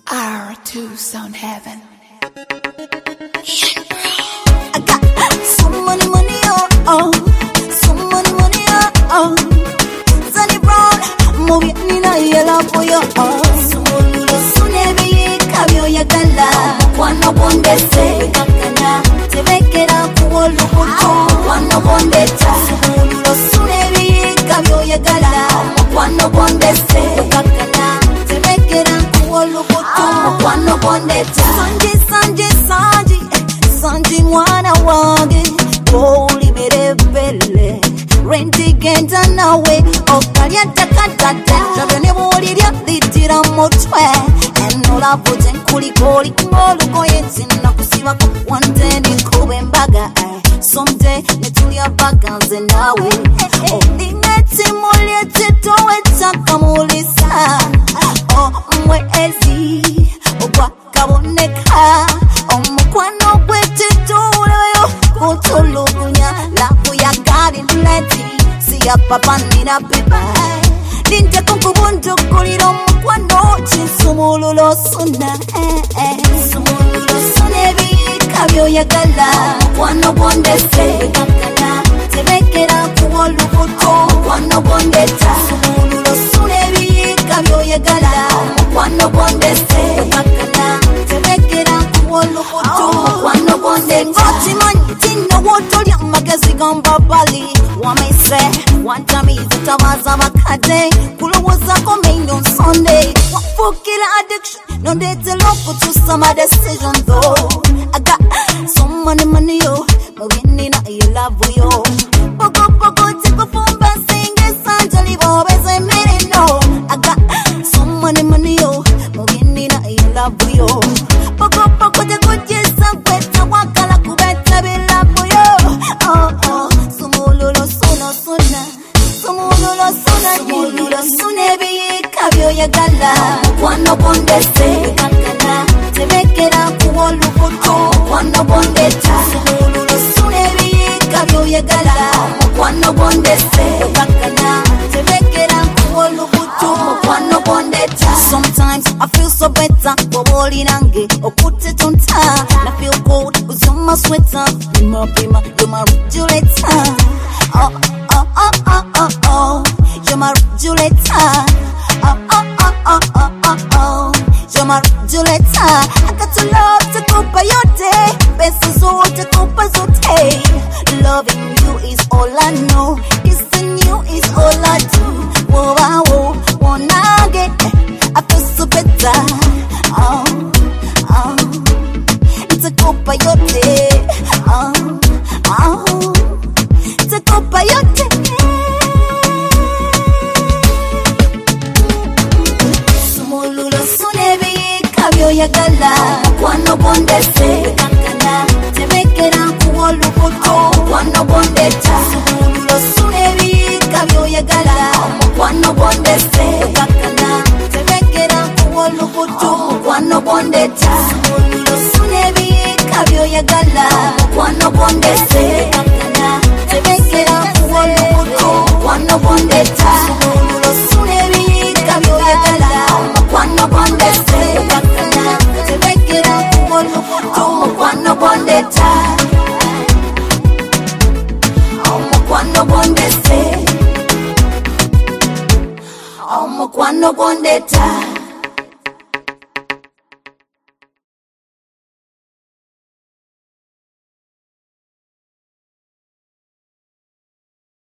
R2 Sound Heaven. I got so money, oh. So money, oh. Sunny Brown, movie nina yela boyo, oh. Sumululo sunebi, kabyo ya gala. Wano bondese, kakanya. Tevekera kuwolu kuto. Wano bondeta. Sumululo sunebi, kabyo ya gala. Wano bondese, kakanya. Tevekera kuwolu kuto. Wano bondeta. Sanji mwana wange Boli berebele Renti genda nawe Okalya takatata Tabyone boli lya litira motwe Enola vote nkulikoli Ngolugoye zina kusibako One day nikube mbaga Someday netulya baga nze nawe Olingeti mulyeti towe takamulisa Mwezi Ogwa kaboneka Omukwano gwetituleyo kutulugunya labu ya gari nleti siya papa nina pipa Linte kunkubunju kuliro omukwano chinsumululo suna Sumululo sunebi kabyo ya gala Omukwano bondese kakana tebekera kuwolubuto Omukwano bondeta Sumululo sunebi kabyo ya gala Omukwano bondese kakana tebekera kuwolubuto Omukwano bondeta Ngoti manyitina wotolya magezi gamba bali Wamise wantamiza tabaza bakade Kulowozako main on Sunday Wafukira addiction Nondetelo kutusa my decision though I got so money yo Mawini na you love yo Pogo tipo fumba singe sanjali Bobeze mire no I got so money yo Mawini na you love yo Pogo te kujisa kweta wakala kubeta bila yo Oh Sumululo suna Sumululo sunebi kabyo ya gala Wano bondese kakana tebekera kuwolubuto Wano bondeta Sumululo sunebi kabyo ya gala Wano bondese kakana tebekera kuwolubuto Wano bondeta Sometimes I feel so better Boboli nange okute tonta I feel cold cause you're my sweater Pima, you're my regulator Oh You're my regulator Oh You're my regulator I got to love to kupa yote Pesa zote kupa zote Loving you is all I know Kissing you is all I do Whoa, wanage I feel so better Oh It's a kupa yote It's a kupa yote ya gala Wano bondese kakana tebekera kuwolubuto Wano bondeta Sumululo sunebi kabyo ya gala Wano bondese kakana tebekera kuwolubuto Wano bondeta Sumululo sunebi kabyo ya gala Wano bondese kakana tebekera kuwolubuto Wano bondeta Sumululo sunebi kabyo ya gala Wano bondese kakana tebekera kuwolubuto Omukwano bondeta Omukwano bondese Omukwano bondeta